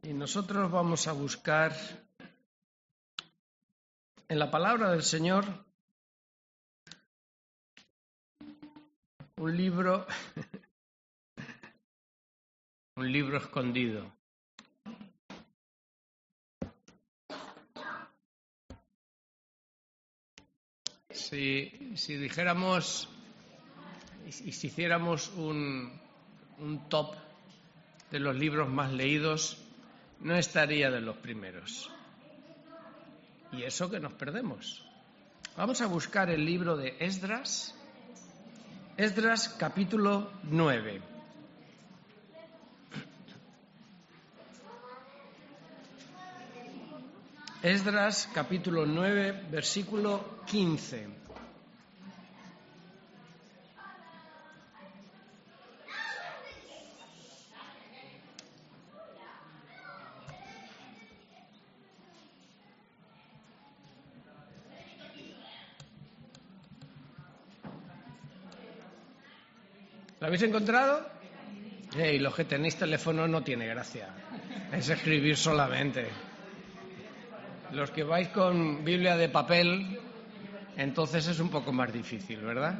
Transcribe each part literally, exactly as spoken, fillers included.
Y nosotros vamos a buscar en la palabra del Señor un libro, un libro escondido. Si, si dijéramos y si hiciéramos un, un top de los libros más leídos, no estaría de los primeros. Y eso que nos perdemos. Vamos a buscar el libro de Esdras, Esdras capítulo nueve. Esdras capítulo nueve, versículo quince. ¿Lo habéis encontrado? Hey, los que tenéis teléfono no tiene gracia. Es escribir solamente. Los que vais con Biblia de papel, entonces es un poco más difícil, ¿verdad?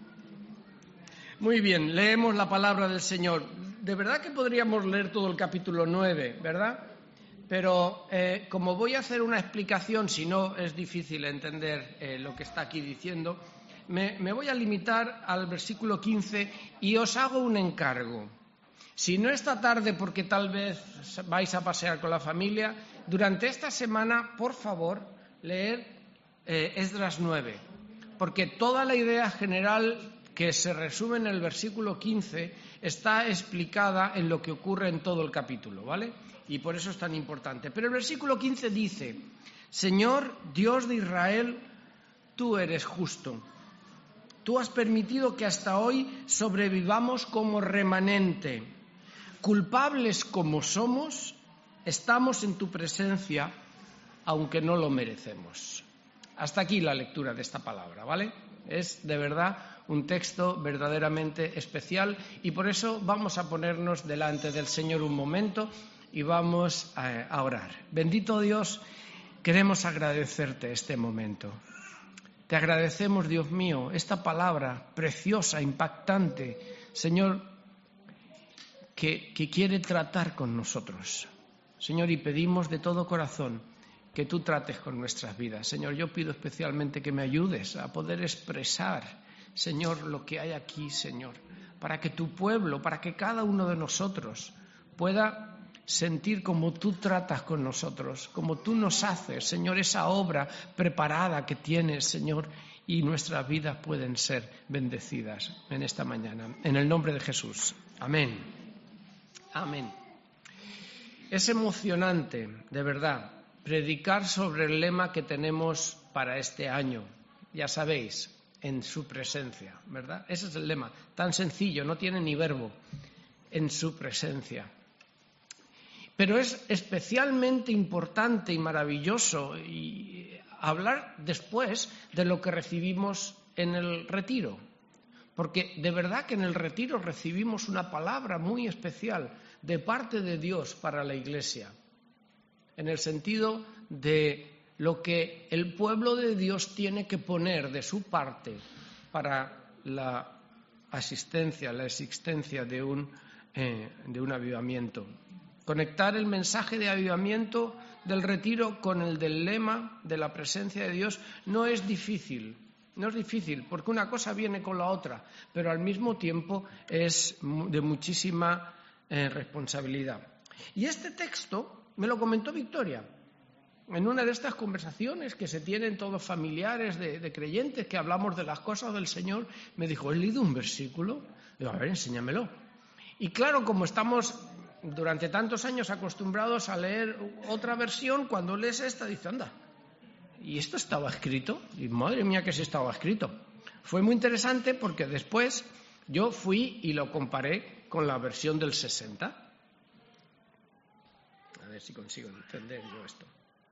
Muy bien, leemos la palabra del Señor. De verdad que podríamos leer todo el capítulo nueve, ¿verdad? Pero eh, como voy a hacer una explicación, si no es difícil entender eh, lo que está aquí diciendo, me, me voy a limitar al versículo quince y os hago un encargo. Si no esta tarde, porque tal vez vais a pasear con la familia, durante esta semana, por favor, leer eh, Esdras nueve, porque toda la idea general que se resume en el versículo quince está explicada en lo que ocurre en todo el capítulo, ¿vale? Y por eso es tan importante. Pero el versículo quince dice: Señor Dios de Israel, tú eres justo. Tú has permitido que hasta hoy sobrevivamos como remanente. Culpables como somos, estamos en tu presencia, aunque no lo merecemos. Hasta aquí la lectura de esta palabra, ¿vale? Es de verdad un texto verdaderamente especial y por eso vamos a ponernos delante del Señor un momento y vamos a, a orar. Bendito Dios, queremos agradecerte este momento. Te agradecemos, Dios mío, esta palabra preciosa, impactante, Señor, que, que quiere tratar con nosotros. Señor, y pedimos de todo corazón que tú trates con nuestras vidas. Señor, yo pido especialmente que me ayudes a poder expresar, Señor, lo que hay aquí, Señor, para que tu pueblo, para que cada uno de nosotros pueda sentir como tú tratas con nosotros, como tú nos haces, Señor, esa obra preparada que tienes, Señor, y nuestras vidas pueden ser bendecidas en esta mañana. En el nombre de Jesús. Amén. Amén. Es emocionante, de verdad, predicar sobre el lema que tenemos para este año. Ya sabéis, en su presencia, ¿verdad? Ese es el lema, tan sencillo, no tiene ni verbo, en su presencia. Pero es especialmente importante y maravilloso y hablar después de lo que recibimos en el retiro, porque de verdad que en el retiro recibimos una palabra muy especial de parte de Dios para la Iglesia, en el sentido de lo que el pueblo de Dios tiene que poner de su parte para la asistencia, la existencia de un, eh, de un avivamiento. Conectar el mensaje de avivamiento del retiro con el del lema de la presencia de Dios no es difícil, no es difícil, porque una cosa viene con la otra, pero al mismo tiempo es de muchísima eh, responsabilidad. Y este texto me lo comentó Victoria en una de estas conversaciones que se tienen todos familiares de, de creyentes, que hablamos de las cosas del Señor. Me dijo: ¿he leído un versículo? Digo, a ver, enséñamelo. Y claro, como estamos durante tantos años acostumbrados a leer otra versión, cuando lees esta, dices, anda, ¿y esto estaba escrito? Y madre mía que sí estaba escrito. Fue muy interesante porque después yo fui y lo comparé con la versión del sesenta. A ver si consigo entender yo esto.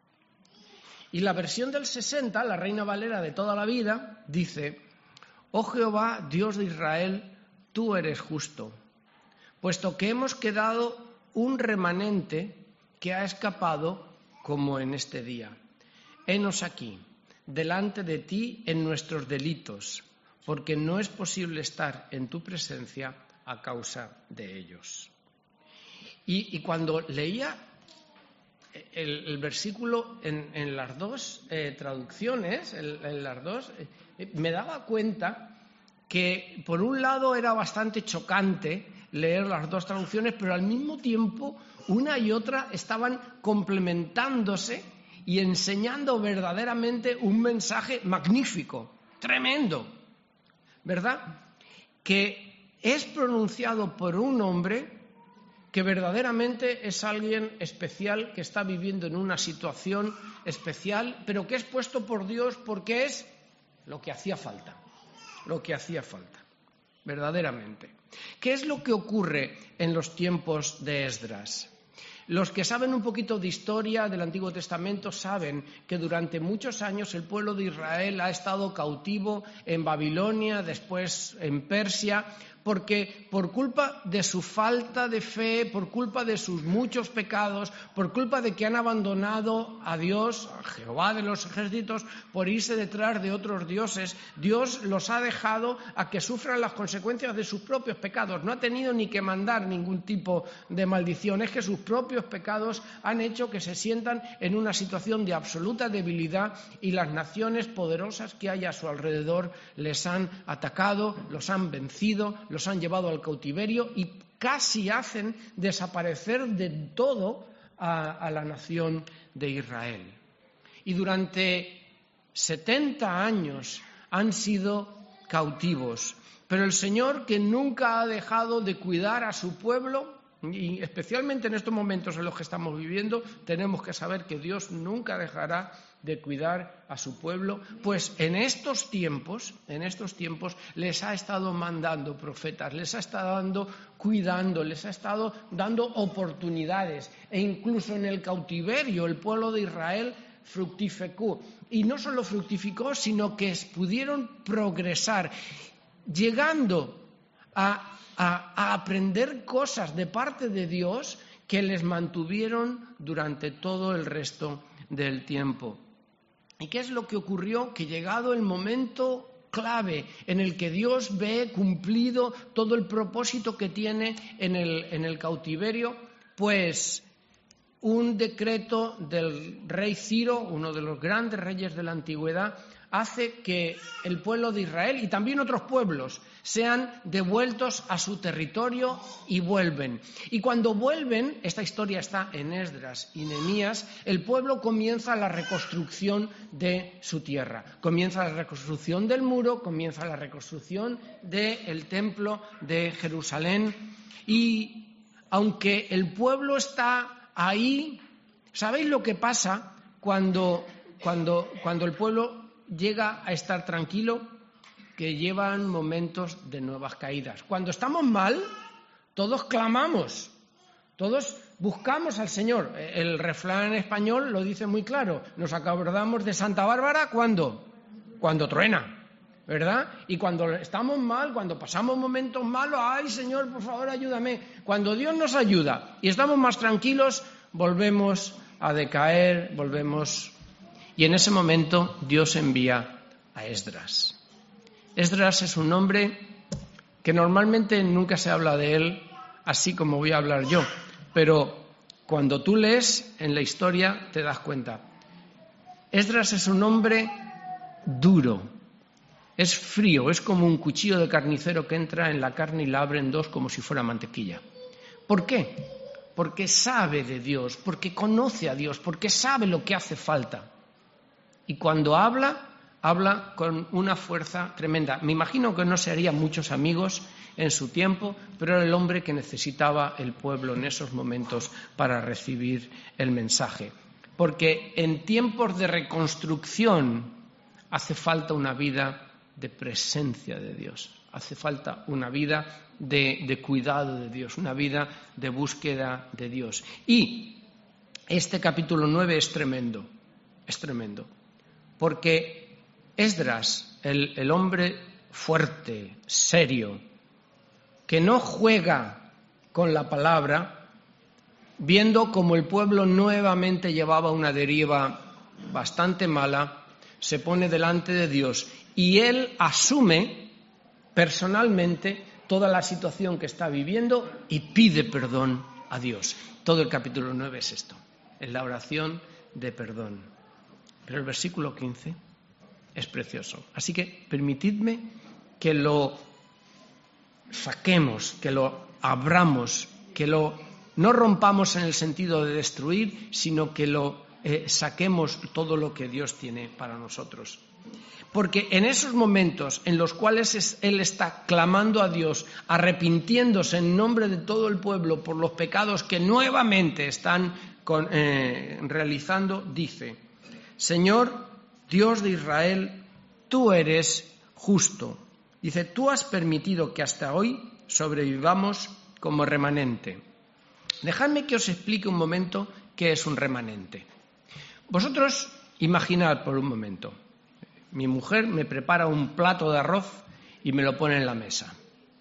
Y la versión del sesenta, la Reina Valera de toda la vida, dice: Oh Jehová, Dios de Israel, tú eres justo, puesto que hemos quedado un remanente que ha escapado como en este día. Henos aquí, delante de ti en nuestros delitos, porque no es posible estar en tu presencia a causa de ellos. Y, y cuando leía el, el versículo en, en las dos eh, traducciones, en, en las dos, eh, me daba cuenta que por un lado era bastante chocante leer las dos traducciones, pero al mismo tiempo una y otra estaban complementándose y enseñando verdaderamente un mensaje magnífico, tremendo, ¿verdad? Que es pronunciado por un hombre que verdaderamente es alguien especial, que está viviendo en una situación especial, pero que es puesto por Dios porque es lo que hacía falta, lo que hacía falta, verdaderamente. ¿Qué es lo que ocurre en los tiempos de Esdras? Los que saben un poquito de historia del Antiguo Testamento saben que durante muchos años el pueblo de Israel ha estado cautivo en Babilonia, después en Persia, porque por culpa de su falta de fe, por culpa de sus muchos pecados, por culpa de que han abandonado a Dios, a Jehová de los ejércitos, por irse detrás de otros dioses, Dios los ha dejado a que sufran las consecuencias de sus propios pecados. No ha tenido ni que mandar ningún tipo de maldición, es que sus propios pecados han hecho que se sientan en una situación de absoluta debilidad y las naciones poderosas que hay a su alrededor les han atacado, los han vencido, los han llevado al cautiverio y casi hacen desaparecer de todo a, a la nación de Israel. Y durante setenta años han sido cautivos, pero el Señor, que nunca ha dejado de cuidar a su pueblo, y especialmente en estos momentos en los que estamos viviendo, tenemos que saber que Dios nunca dejará de cuidar a su pueblo, pues en estos tiempos, en estos tiempos les ha estado mandando profetas, les ha estado dando, cuidando, les ha estado dando oportunidades, e incluso en el cautiverio el pueblo de Israel fructificó, y no solo fructificó, sino que pudieron progresar, llegando a A, a aprender cosas de parte de Dios que les mantuvieron durante todo el resto del tiempo. ¿Y qué es lo que ocurrió? Que llegado el momento clave en el que Dios ve cumplido todo el propósito que tiene en el, en el cautiverio, pues un decreto del rey Ciro, uno de los grandes reyes de la antigüedad, hace que el pueblo de Israel y también otros pueblos sean devueltos a su territorio y vuelven. Y cuando vuelven, esta historia está en Esdras y Nehemías, el pueblo comienza la reconstrucción de su tierra. Comienza la reconstrucción del muro, comienza la reconstrucción del templo de Jerusalén. Y aunque el pueblo está ahí, ¿sabéis lo que pasa cuando, cuando, cuando el pueblo llega a estar tranquilo? Que llevan momentos de nuevas caídas. Cuando estamos mal, todos clamamos, todos buscamos al Señor. El refrán español lo dice muy claro. Nos acordamos de Santa Bárbara, ¿cuándo? Cuando truena, ¿verdad? Y cuando estamos mal, cuando pasamos momentos malos, ¡ay, Señor, por favor, ayúdame! Cuando Dios nos ayuda y estamos más tranquilos, volvemos a decaer, volvemos. Y en ese momento Dios envía a Esdras. Esdras es un hombre que normalmente nunca se habla de él así como voy a hablar yo, pero cuando tú lees en la historia te das cuenta. Esdras es un hombre duro, es frío, es como un cuchillo de carnicero que entra en la carne y la abre en dos como si fuera mantequilla. ¿Por qué? Porque sabe de Dios, porque conoce a Dios, porque sabe lo que hace falta. Y cuando habla, habla con una fuerza tremenda. Me imagino que no se haría muchos amigos en su tiempo, pero era el hombre que necesitaba el pueblo en esos momentos para recibir el mensaje. Porque en tiempos de reconstrucción hace falta una vida de presencia de Dios, hace falta una vida de, de cuidado de Dios, una vida de búsqueda de Dios. Y este capítulo nueve es tremendo, es tremendo, porque Esdras, el, el hombre fuerte, serio, que no juega con la palabra, viendo como el pueblo nuevamente llevaba una deriva bastante mala, se pone delante de Dios y él asume personalmente toda la situación que está viviendo y pide perdón a Dios. Todo el capítulo nueve es esto, es la oración de perdón. Pero el versículo quince es precioso. Así que permitidme que lo saquemos, que lo abramos, que lo no rompamos en el sentido de destruir, sino que lo eh, saquemos todo lo que Dios tiene para nosotros. Porque en esos momentos en los cuales es, Él está clamando a Dios, arrepintiéndose en nombre de todo el pueblo por los pecados que nuevamente están con, eh, realizando, dice: Señor, Dios de Israel, tú eres justo. Dice, tú has permitido que hasta hoy sobrevivamos como remanente. Dejadme que os explique un momento qué es un remanente. Vosotros imaginad por un momento, mi mujer me prepara un plato de arroz y me lo pone en la mesa.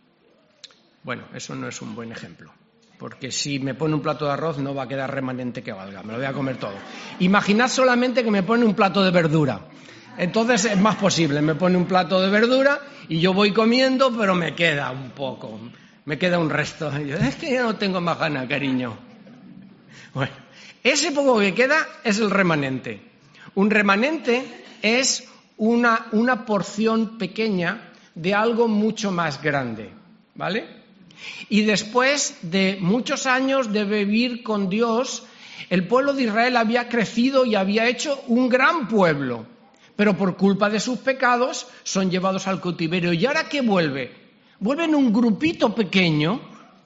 Bueno, eso no es un buen ejemplo, porque si me pone un plato de arroz no va a quedar remanente que valga, me lo voy a comer todo. Imaginad solamente que me pone un plato de verdura. Entonces es más posible, me pone un plato de verdura y yo voy comiendo, pero me queda un poco, me queda un resto. Y yo, es que ya no tengo más ganas, cariño. Bueno, ese poco que queda es el remanente. Un remanente es una, una porción pequeña de algo mucho más grande, ¿vale? Y después de muchos años de vivir con Dios, el pueblo de Israel había crecido y había hecho un gran pueblo. Pero por culpa de sus pecados son llevados al cautiverio. ¿Y ahora qué vuelve? Vuelven un grupito pequeño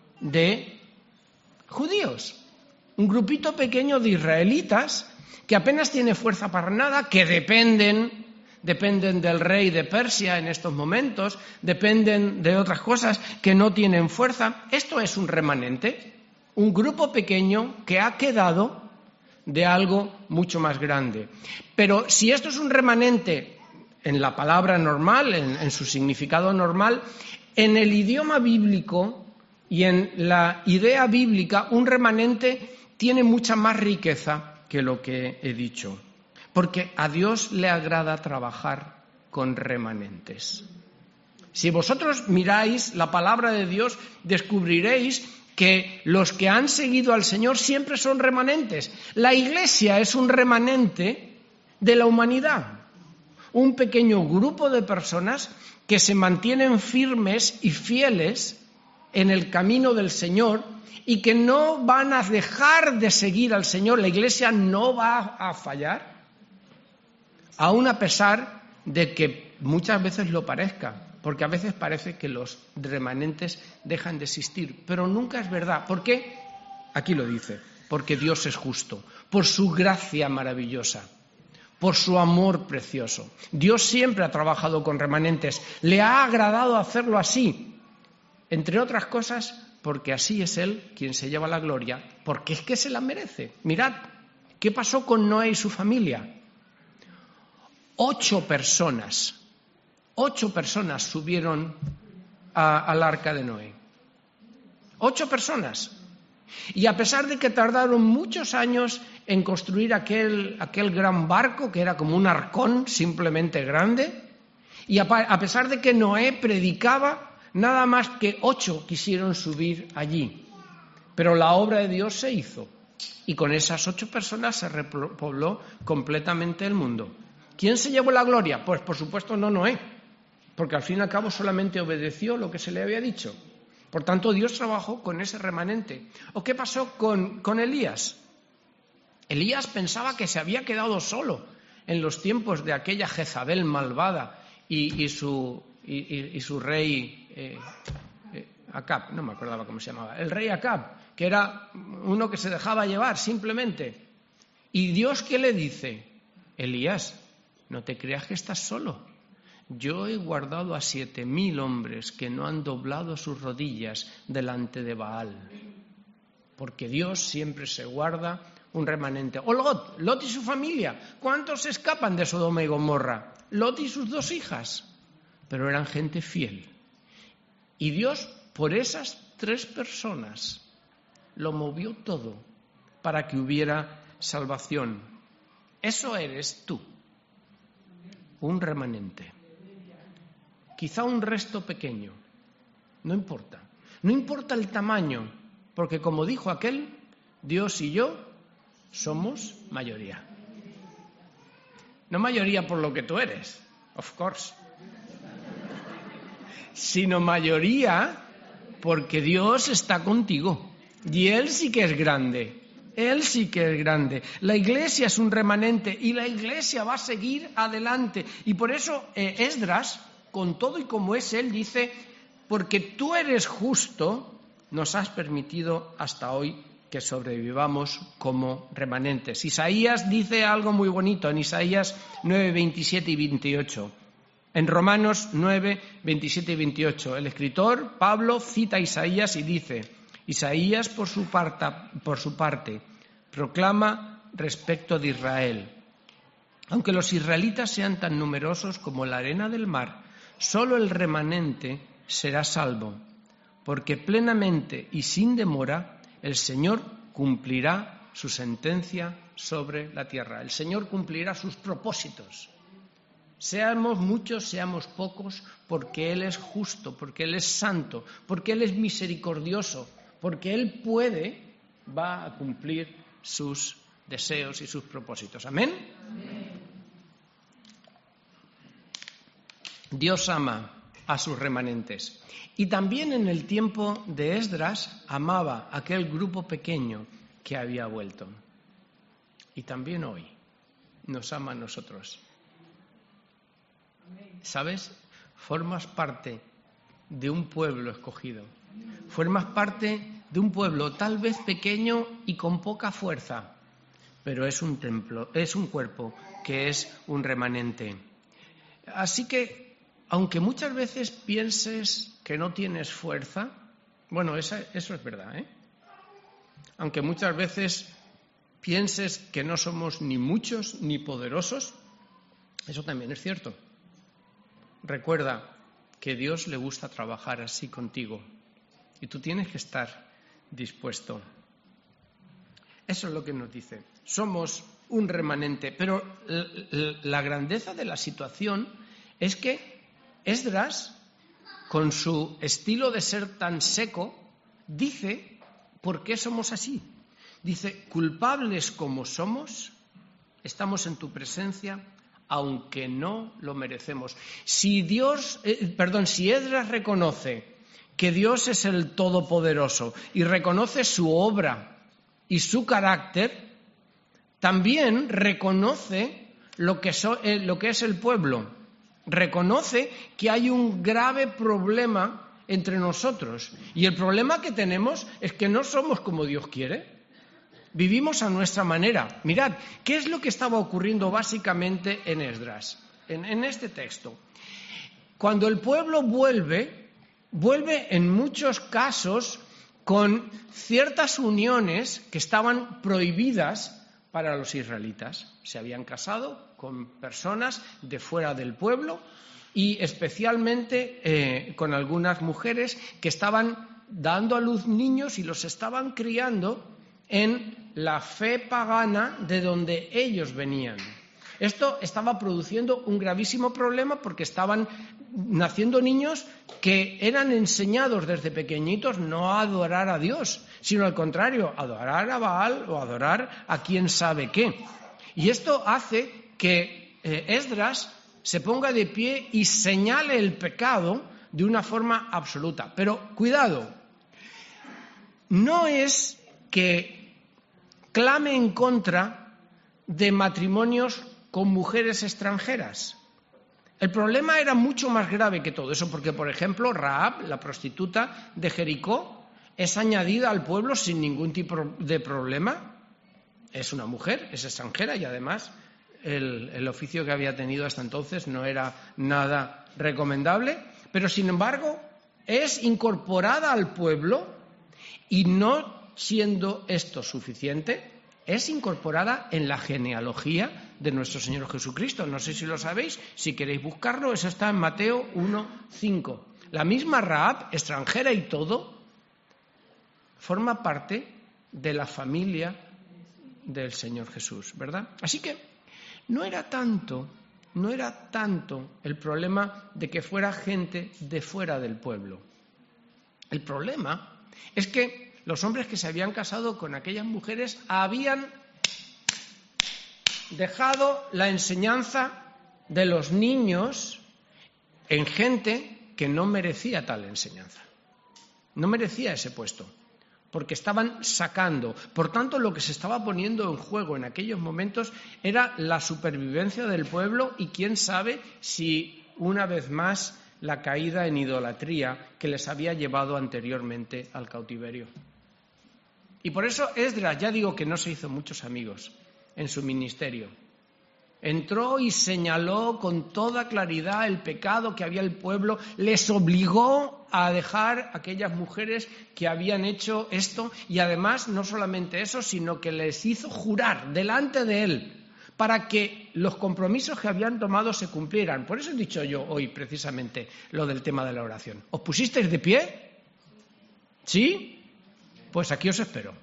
de judíos, un grupito pequeño de israelitas que apenas tiene fuerza para nada, que dependen, dependen del rey de Persia en estos momentos, dependen de otras cosas que no tienen fuerza. Esto es un remanente, un grupo pequeño que ha quedado de algo mucho más grande. Pero si esto es un remanente en la palabra normal, en, en su significado normal, en el idioma bíblico y en la idea bíblica, un remanente tiene mucha más riqueza que lo que he dicho. Porque a Dios le agrada trabajar con remanentes. Si vosotros miráis la palabra de Dios, descubriréis que los que han seguido al Señor siempre son remanentes. La Iglesia es un remanente de la humanidad, un pequeño grupo de personas que se mantienen firmes y fieles en el camino del Señor y que no van a dejar de seguir al Señor. La Iglesia no va a fallar, aun a pesar de que muchas veces lo parezca. Porque a veces parece que los remanentes dejan de existir, pero nunca es verdad. ¿Por qué? Aquí lo dice, porque Dios es justo, por su gracia maravillosa, por su amor precioso. Dios siempre ha trabajado con remanentes, le ha agradado hacerlo así, entre otras cosas porque así es Él quien se lleva la gloria, porque es que se la merece. Mirad, ¿qué pasó con Noé y su familia? Ocho personas. Ocho personas subieron a, al arca de Noé. Ocho personas. Y a pesar de que tardaron muchos años en construir aquel, aquel gran barco, que era como un arcón simplemente grande, y a, a pesar de que Noé predicaba, nada más que ocho quisieron subir allí. Pero la obra de Dios se hizo. Y con esas ocho personas se repobló completamente el mundo. ¿Quién se llevó la gloria? Pues por supuesto no Noé. Porque al fin y al cabo solamente obedeció lo que se le había dicho. Por tanto, Dios trabajó con ese remanente. ¿O qué pasó con, con Elías? Elías pensaba que se había quedado solo en los tiempos de aquella Jezabel malvada y, y, su, y, y, y su rey eh, eh, Acab, no me acordaba cómo se llamaba, el rey Acab, que era uno que se dejaba llevar simplemente. ¿Y Dios qué le dice? Elías, no te creas que estás solo. Yo he guardado a siete mil hombres que no han doblado sus rodillas delante de Baal. Porque Dios siempre se guarda un remanente. O Lot, Lot y su familia. ¿Cuántos escapan de Sodoma y Gomorra? Lot y sus dos hijas. Pero eran gente fiel. Y Dios, por esas tres personas, lo movió todo para que hubiera salvación. Eso eres tú, un remanente. Quizá un resto pequeño, no importa. No importa el tamaño, porque como dijo aquel, Dios y yo somos mayoría. No mayoría por lo que tú eres, of course, sino mayoría porque Dios está contigo. Y Él sí que es grande, Él sí que es grande. La Iglesia es un remanente y la Iglesia va a seguir adelante. Y por eso eh, Esdras, con todo y como es Él, dice, porque tú eres justo, nos has permitido hasta hoy que sobrevivamos como remanentes. Isaías dice algo muy bonito en Isaías nueve, veintisiete y veintiocho. En Romanos nueve, veintisiete y veintiocho, el escritor Pablo cita a Isaías y dice, Isaías por su parte, por su parte proclama respecto de Israel. Aunque los israelitas sean tan numerosos como la arena del mar, solo el remanente será salvo, porque plenamente y sin demora el Señor cumplirá su sentencia sobre la tierra. El Señor cumplirá sus propósitos. Seamos muchos, seamos pocos, porque Él es justo, porque Él es santo, porque Él es misericordioso, porque Él puede, va a cumplir sus deseos y sus propósitos. ¿Amén? Amén. Dios ama a sus remanentes. Y también en el tiempo de Esdras amaba a aquel grupo pequeño que había vuelto. Y también hoy nos ama a nosotros. ¿Sabes? Formas parte de un pueblo escogido. Formas parte de un pueblo tal vez pequeño y con poca fuerza, pero es un templo, es un cuerpo que es un remanente. Así que, aunque muchas veces pienses que no tienes fuerza, bueno, esa, eso es verdad, ¿eh? Aunque muchas veces pienses que no somos ni muchos ni poderosos, eso también es cierto. Recuerda que Dios le gusta trabajar así contigo y tú tienes que estar dispuesto. Eso es lo que nos dice. Somos un remanente, pero la grandeza de la situación es que Esdras, con su estilo de ser tan seco, dice por qué somos así. Dice, culpables como somos, estamos en tu presencia, aunque no lo merecemos. Si Dios, eh, perdón, si Esdras reconoce que Dios es el Todopoderoso y reconoce su obra y su carácter, también reconoce lo que, so, eh, lo que es el pueblo. Reconoce que hay un grave problema entre nosotros. Y el problema que tenemos es que no somos como Dios quiere. Vivimos a nuestra manera. Mirad, ¿qué es lo que estaba ocurriendo básicamente en Esdras? En, en este texto. Cuando el pueblo vuelve, vuelve en muchos casos con ciertas uniones que estaban prohibidas para los israelitas. Se habían casado con personas de fuera del pueblo y especialmente eh, con algunas mujeres que estaban dando a luz niños y los estaban criando en la fe pagana de donde ellos venían. Esto estaba produciendo un gravísimo problema porque estaban naciendo niños que eran enseñados desde pequeñitos no a adorar a Dios, sino al contrario, a adorar a Baal o a adorar a quién sabe qué. Y esto hace que eh, Esdras se ponga de pie y señale el pecado de una forma absoluta. Pero cuidado, no es que clame en contra de matrimonios con mujeres extranjeras. El problema era mucho más grave que todo eso, porque, por ejemplo, Rahab, la prostituta de Jericó, es añadida al pueblo sin ningún tipo de problema. Es una mujer, es extranjera y además el, el oficio que había tenido hasta entonces no era nada recomendable, pero sin embargo es incorporada al pueblo y no siendo esto suficiente, es incorporada en la genealogía de nuestro Señor Jesucristo. No sé si lo sabéis, si queréis buscarlo, eso está en Mateo uno cinco. La misma Rahab, extranjera y todo, forma parte de la familia del Señor Jesús, ¿verdad? Así que no era tanto, no era tanto el problema de que fuera gente de fuera del pueblo. El problema es que los hombres que se habían casado con aquellas mujeres habían dejado la enseñanza de los niños en gente que no merecía tal enseñanza, no merecía ese puesto, porque estaban sacando. Por tanto, lo que se estaba poniendo en juego en aquellos momentos era la supervivencia del pueblo y quién sabe si una vez más la caída en idolatría que les había llevado anteriormente al cautiverio. Y por eso Esdras, ya digo que no se hizo muchos amigos en su ministerio. Entró y señaló con toda claridad el pecado que había el pueblo, les obligó a dejar aquellas mujeres que habían hecho esto y además no solamente eso, sino que les hizo jurar delante de él para que los compromisos que habían tomado se cumplieran. Por eso he dicho yo hoy precisamente lo del tema de la oración. ¿Os pusisteis de pie? ¿Sí? Pues aquí os espero.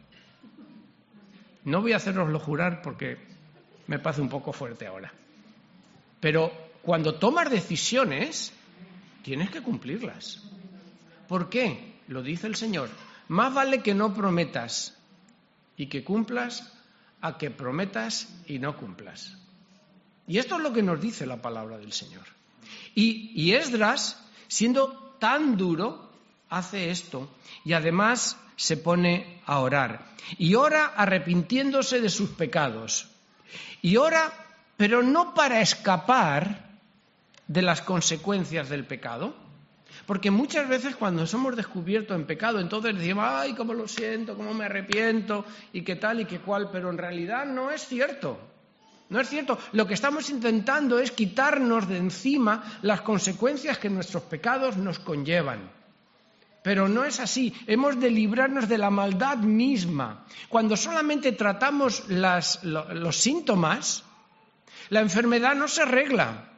No voy a haceroslo jurar porque me parece un poco fuerte ahora. Pero cuando tomas decisiones, tienes que cumplirlas. ¿Por qué? Lo dice el Señor. Más vale que no prometas y que cumplas a que prometas y no cumplas. Y esto es lo que nos dice la palabra del Señor. Y, y Esdras, siendo tan duro, hace esto y además se pone a orar. Y ora arrepintiéndose de sus pecados. Y ora, pero no para escapar de las consecuencias del pecado, porque muchas veces cuando somos descubiertos en pecado, entonces decimos, ay, cómo lo siento, cómo me arrepiento, y qué tal y qué cual, pero en realidad no es cierto. No es cierto. Lo que estamos intentando es quitarnos de encima las consecuencias que nuestros pecados nos conllevan. Pero no es así. Hemos de librarnos de la maldad misma. Cuando solamente tratamos las, lo, los síntomas, la enfermedad no se arregla.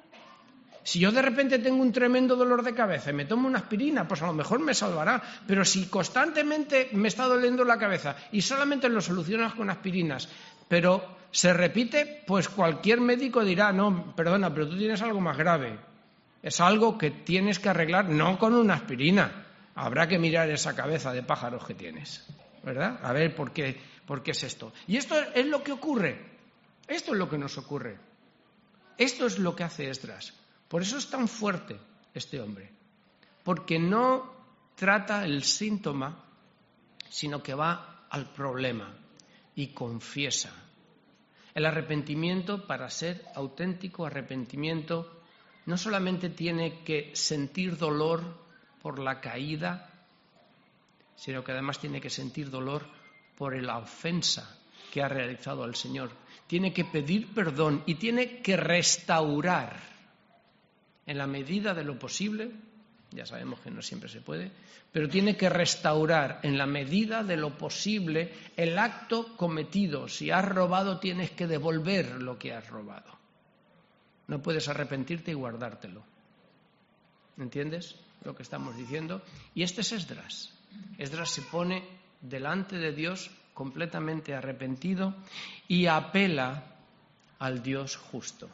Si yo de repente tengo un tremendo dolor de cabeza y me tomo una aspirina, pues a lo mejor me salvará. Pero si constantemente me está doliendo la cabeza y solamente lo solucionas con aspirinas, pero se repite, pues cualquier médico dirá, no, perdona, pero tú tienes algo más grave. Es algo que tienes que arreglar no con una aspirina. Habrá que mirar esa cabeza de pájaros que tienes, ¿verdad? A ver por qué, por qué es esto. Y esto es lo que ocurre. Esto es lo que nos ocurre. Esto es lo que hace Esdras. Por eso es tan fuerte este hombre. Porque no trata el síntoma, sino que va al problema y confiesa. El arrepentimiento, para ser auténtico arrepentimiento, no solamente tiene que sentir dolor por la caída, sino que además tiene que sentir dolor por la ofensa que ha realizado al Señor. Tiene que pedir perdón y tiene que restaurar en la medida de lo posible, ya sabemos que no siempre se puede, pero tiene que restaurar en la medida de lo posible el acto cometido. Si has robado, tienes que devolver lo que has robado. No puedes arrepentirte y guardártelo. ¿Entiendes lo que estamos diciendo? Y este es Esdras. Esdras se pone delante de Dios completamente arrepentido y apela al Dios justo.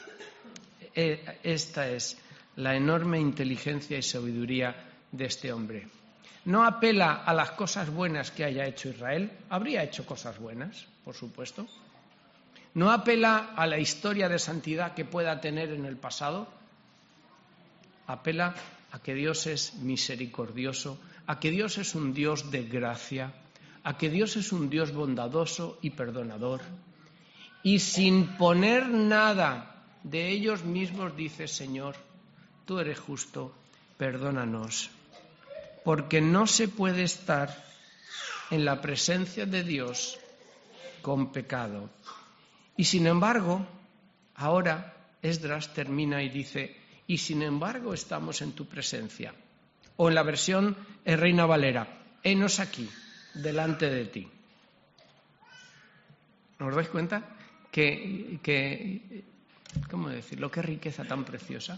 Esta es la enorme inteligencia y sabiduría de este hombre. No apela a las cosas buenas que haya hecho Israel. Habría hecho cosas buenas, por supuesto. No apela a la historia de santidad que pueda tener en el pasado. Apela a que Dios es misericordioso, a que Dios es un Dios de gracia, a que Dios es un Dios bondadoso y perdonador. Y sin poner nada de ellos mismos dice, Señor, tú eres justo, perdónanos. Porque no se puede estar en la presencia de Dios con pecado. Y sin embargo, ahora Esdras termina y dice, y sin embargo estamos en tu presencia. O en la versión Reina Valera, henos aquí, delante de ti. ¿Os dais cuenta? Que, que, ¿cómo decirlo? Qué riqueza tan preciosa.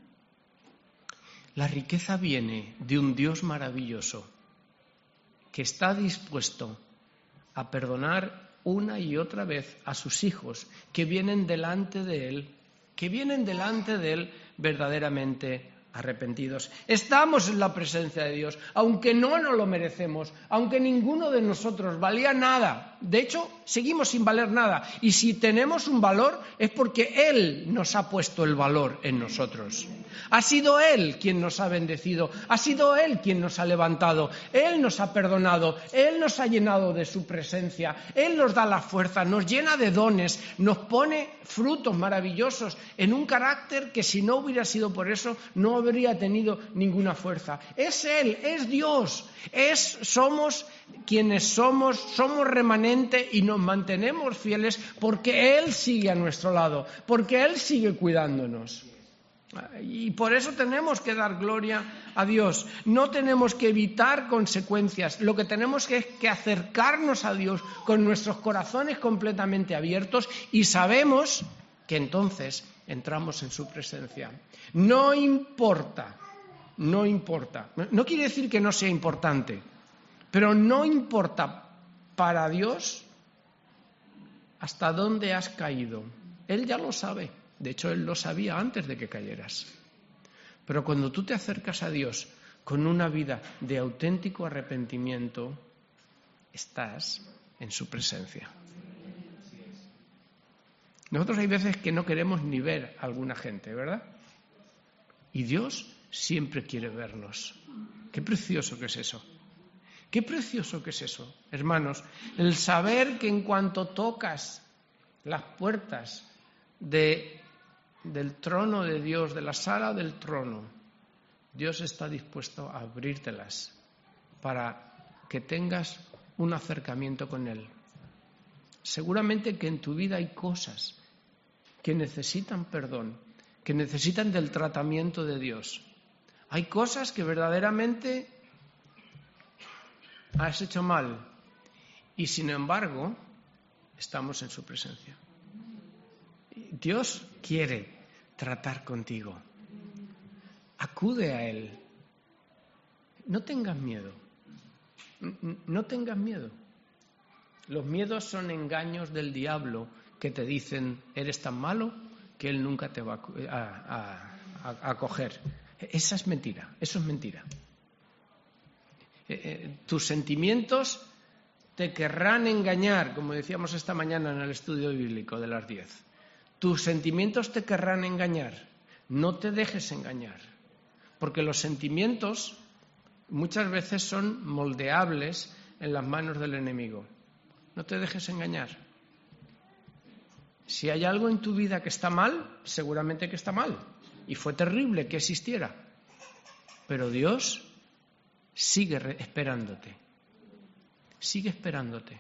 La riqueza viene de un Dios maravilloso que está dispuesto a perdonar una y otra vez a sus hijos que vienen delante de Él, que vienen delante de Él verdaderamente arrepentidos. Estamos en la presencia de Dios, aunque no nos lo merecemos, aunque ninguno de nosotros valía nada. De hecho, seguimos sin valer nada. Y si tenemos un valor es porque Él nos ha puesto el valor en nosotros. Ha sido Él quien nos ha bendecido, ha sido Él quien nos ha levantado, Él nos ha perdonado, Él nos ha llenado de su presencia, Él nos da la fuerza, nos llena de dones, nos pone frutos maravillosos en un carácter que si no hubiera sido por eso no habría tenido ninguna fuerza. Es Él, es Dios, es, somos quienes somos, somos remanente y nos mantenemos fieles porque Él sigue a nuestro lado, porque Él sigue cuidándonos. Y por eso tenemos que dar gloria a Dios. No tenemos que evitar consecuencias. Lo que tenemos que es que acercarnos a Dios con nuestros corazones completamente abiertos y sabemos que entonces entramos en su presencia. No importa, no importa. No quiere decir que no sea importante, pero no importa para Dios hasta dónde has caído. Él ya lo sabe. De hecho, Él lo sabía antes de que cayeras. Pero cuando tú te acercas a Dios con una vida de auténtico arrepentimiento, estás en su presencia. Nosotros hay veces que no queremos ni ver a alguna gente, ¿verdad? Y Dios siempre quiere vernos. Qué precioso que es eso. Qué precioso que es eso, hermanos. El saber que en cuanto tocas las puertas de del trono de Dios, de la sala del trono, Dios está dispuesto a abrírtelas para que tengas un acercamiento con Él. Seguramente que en tu vida hay cosas que necesitan perdón, que necesitan del tratamiento de Dios. Hay cosas que verdaderamente has hecho mal y sin embargo estamos en su presencia. Dios quiere tratar contigo. Acude a Él. No tengas miedo. No tengas miedo. Los miedos son engaños del diablo que te dicen, eres tan malo que Él nunca te va a, a, a, a coger. Esa es mentira. Eso es mentira. Eh, eh, tus sentimientos te querrán engañar, como decíamos esta mañana en el estudio bíblico de las diez. Tus sentimientos te querrán engañar. No te dejes engañar. Porque los sentimientos muchas veces son moldeables en las manos del enemigo. No te dejes engañar. Si hay algo en tu vida que está mal, seguramente que está mal. Y fue terrible que existiera. Pero Dios sigue esperándote. Sigue esperándote.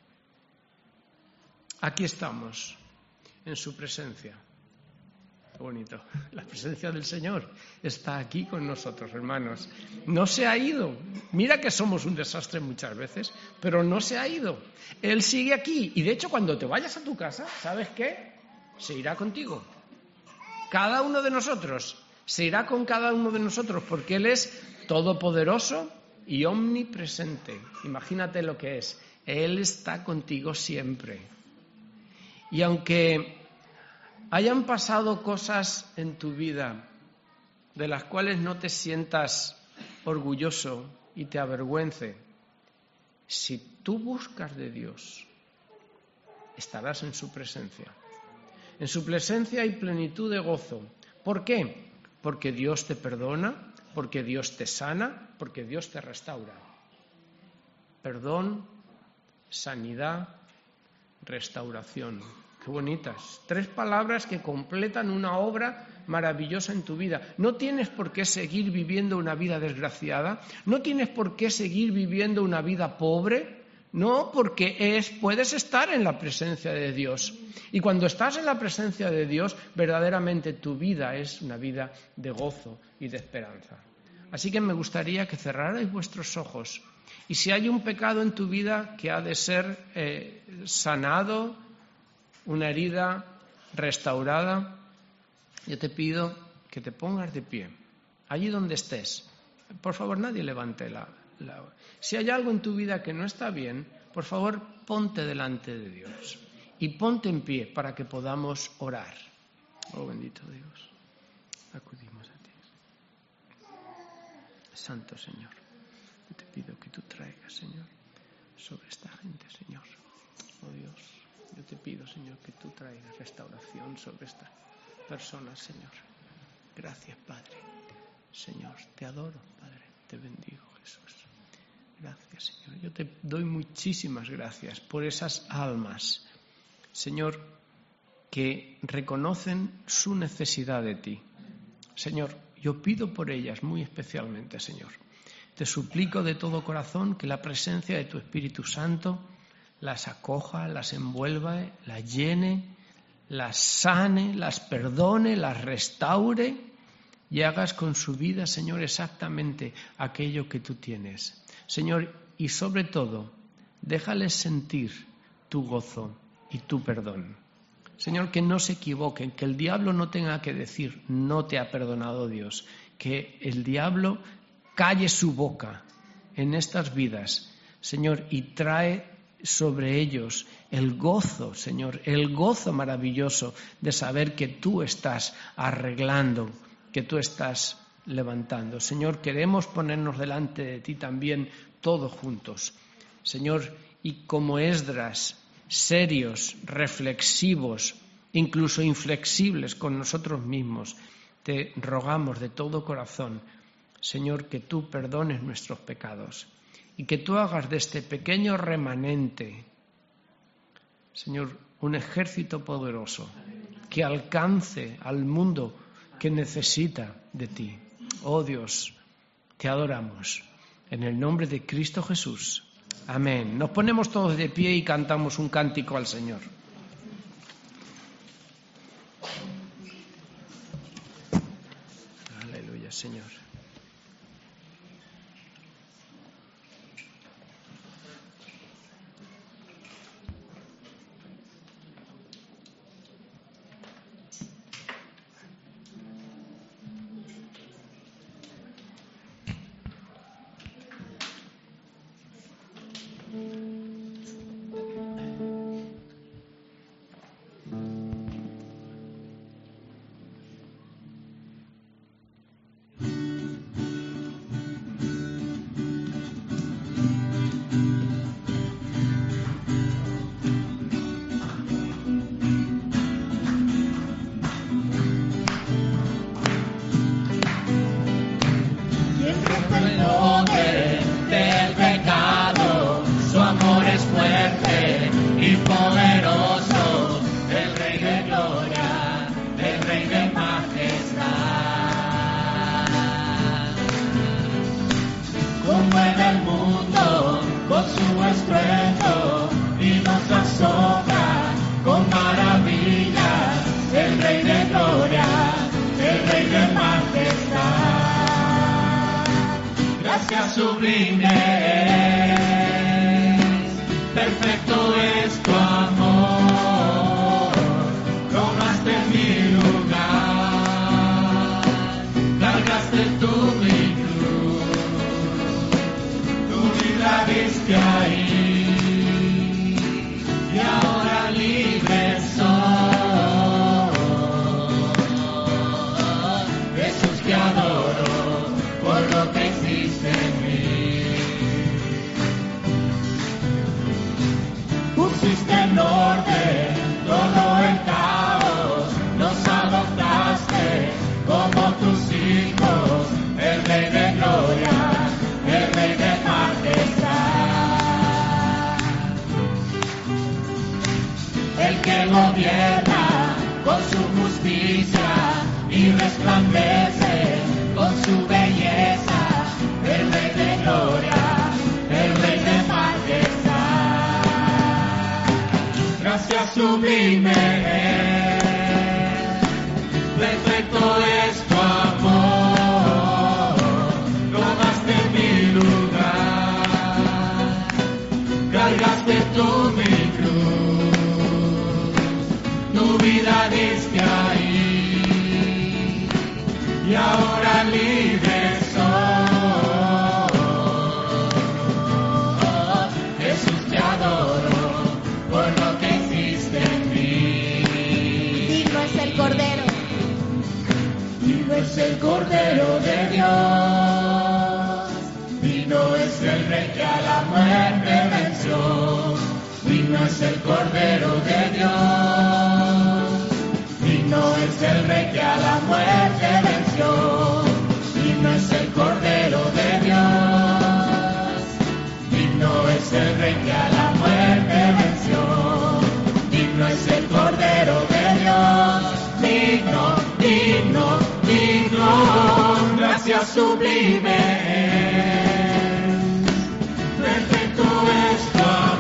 Aquí estamos. En su presencia. Qué bonito. La presencia del Señor está aquí con nosotros, hermanos. No se ha ido. Mira que somos un desastre muchas veces, pero no se ha ido. Él sigue aquí. Y de hecho, cuando te vayas a tu casa, ¿sabes qué? Se irá contigo. Cada uno de nosotros. Se irá con cada uno de nosotros, porque Él es todopoderoso y omnipresente. Imagínate lo que es. Él está contigo siempre. Y aunque hayan pasado cosas en tu vida de las cuales no te sientas orgulloso y te avergüence, si tú buscas de Dios, estarás en su presencia. En su presencia hay plenitud de gozo. ¿Por qué? Porque Dios te perdona, porque Dios te sana, porque Dios te restaura. Perdón, sanidad, restauración. Qué bonitas. Tres palabras que completan una obra maravillosa en tu vida. No tienes por qué seguir viviendo una vida desgraciada. No tienes por qué seguir viviendo una vida pobre. No, porque es, puedes estar en la presencia de Dios. Y cuando estás en la presencia de Dios, verdaderamente tu vida es una vida de gozo y de esperanza. Así que me gustaría que cerrarais vuestros ojos. Y si hay un pecado en tu vida que ha de ser eh, sanado, una herida restaurada, yo te pido que te pongas de pie, allí donde estés. Por favor, nadie levante la, la... Si hay algo en tu vida que no está bien, por favor, ponte delante de Dios y ponte en pie para que podamos orar. Oh, bendito Dios, acudimos a ti. Santo Señor, yo te pido que tú traigas, Señor, sobre esta gente, Señor. Oh Dios, yo te pido, Señor, que tú traigas restauración sobre estas personas, Señor. Gracias, Padre. Señor, te adoro, Padre. Te bendigo, Jesús. Gracias, Señor. Yo te doy muchísimas gracias por esas almas, Señor, que reconocen su necesidad de ti. Señor, yo pido por ellas muy especialmente, Señor. Te suplico de todo corazón que la presencia de tu Espíritu Santo las acoja, las envuelva, las llene, las sane, las perdone, las restaure y hagas con su vida, Señor, exactamente aquello que tú tienes. Señor, y sobre todo, déjales sentir tu gozo y tu perdón. Señor, que no se equivoquen, que el diablo no tenga que decir no te ha perdonado Dios, que el diablo calle su boca en estas vidas, Señor, y trae sobre ellos el gozo, Señor, el gozo maravilloso de saber que tú estás arreglando, que tú estás levantando. Señor, queremos ponernos delante de ti también todos juntos, Señor, y como Esdras, serios, reflexivos, incluso inflexibles con nosotros mismos, te rogamos de todo corazón, Señor, que tú perdones nuestros pecados y que tú hagas de este pequeño remanente, Señor, un ejército poderoso que alcance al mundo que necesita de ti. Oh Dios, te adoramos. En el nombre de Cristo Jesús. Amén. Nos ponemos todos de pie y cantamos un cántico al Señor. Aleluya, Señor. Sublime es, perfecto es tu amor, tomaste mi lugar, cargaste tú mi cruz, tu vida diste ahí, y ahora libre soy. Jesús, te adoro por lo que hiciste en mí. Pusiste en orden todo el caos, nos adoptaste como tus hijos, el Rey de gloria, el Rey de majestad, el que gobierna con su justicia y resplandece con su belleza, el Rey de gloria, el Rey de majestad. Gracias sublime es, perfecto es tu amor, tomaste mi lugar, cargaste tú mi cruz, tu vida diste ahí, y ahora libre soy. Jesús, te adoro el Cordero de Dios, digno es el Rey que a la muerte venció, digno es el Cordero de Dios, digno es el Rey que a la muerte venció, digno es el Cordero de Dios, digno es el Rey que a la muerte venció, digno es el Cordero de Dios, digno, digno, digno, gracias sublime, perfecto es tu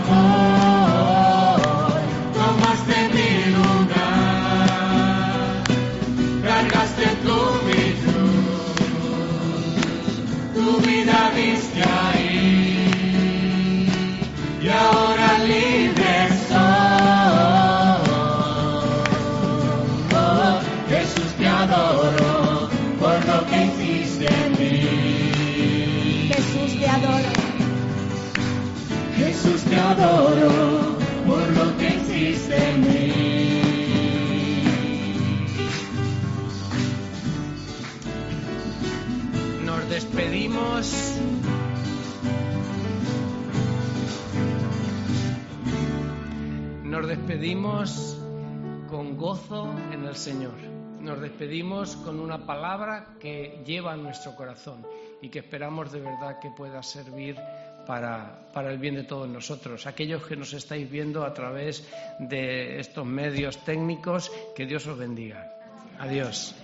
amor, tomaste mi lugar, cargaste tu mi cruz, tu vida diste ahí, y ahora libre soy. Oh, Jesús te adoro por lo que hiciste en mí. Jesús te adoro. Jesús te adoro por lo que hiciste en mí. Nos despedimos. Nos despedimos con gozo en el Señor. Nos despedimos con una palabra que lleva en nuestro corazón y que esperamos de verdad que pueda servir para, para el bien de todos nosotros. Aquellos que nos estáis viendo a través de estos medios técnicos, que Dios os bendiga. Adiós.